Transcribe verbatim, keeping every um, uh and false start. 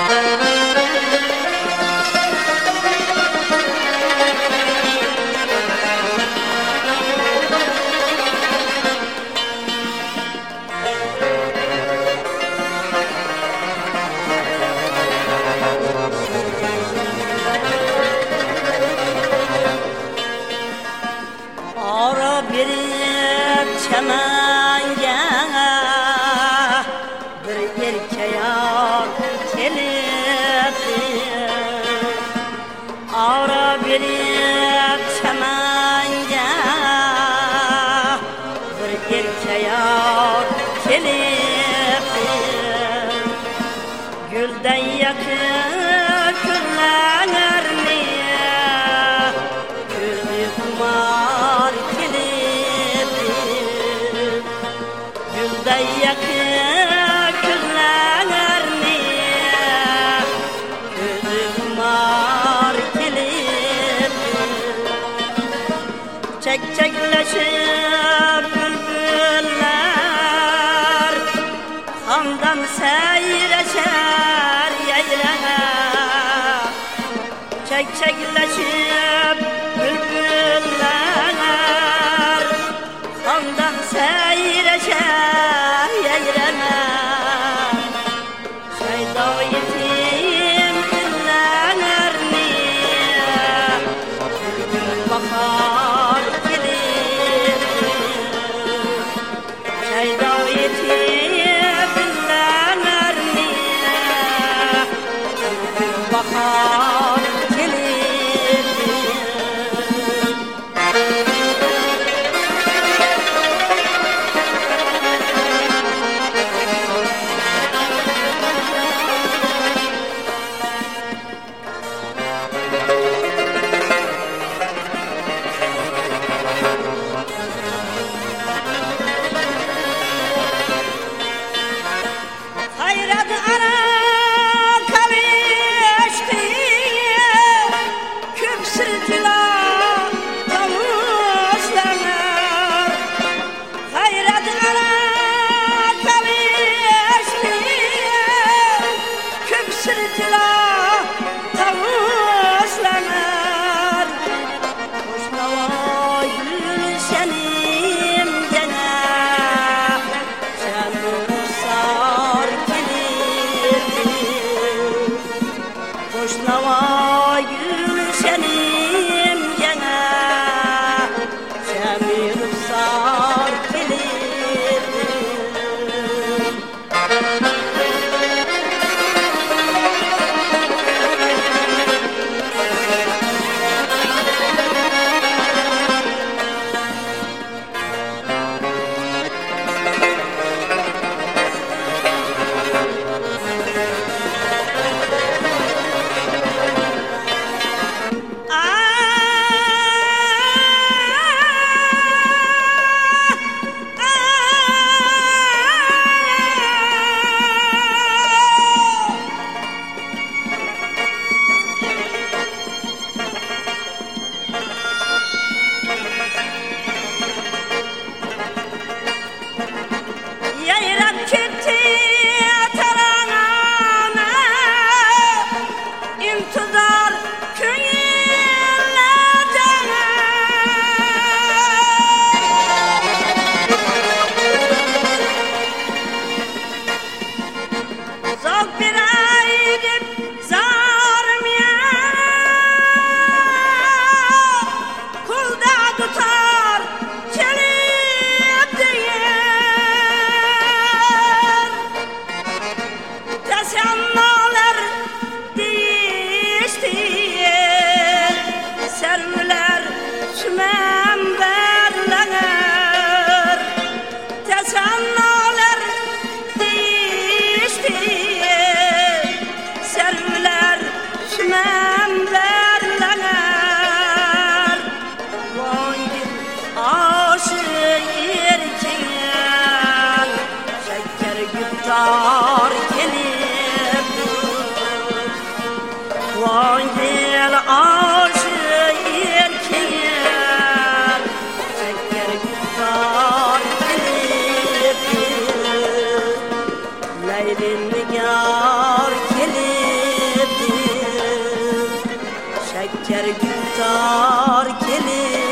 Çemenge bir erkeğe kelipti, ara bir çemenge bir erkeğe kelipti, gülden yakın küllerini güldü kumar yakın küllerini gözü kumar kilip, çek çekleşip bülbüller hamdan seyreşer yaylana, çek çekleşip bülbüller hamdan seyreşer yayrana, şayda yetim günlerini bir gün bahar gelir, şayda yetim günlerini bir gün bahar gelir. Hayrat ara kavuştu, küp sırtıyla kavuşlanır. Hayrat ara kavuştu, küp sırtıyla kavuşlanır. Koşnava gülşenim gene şemsar koşnava gülşenim gene şemir sar gelir. Serviler sümemberlenir, tesannalar değiştir. Serviler sümemberlenir, vay aşık erkeğin şeker güptar gelip. Şeker yutar gelir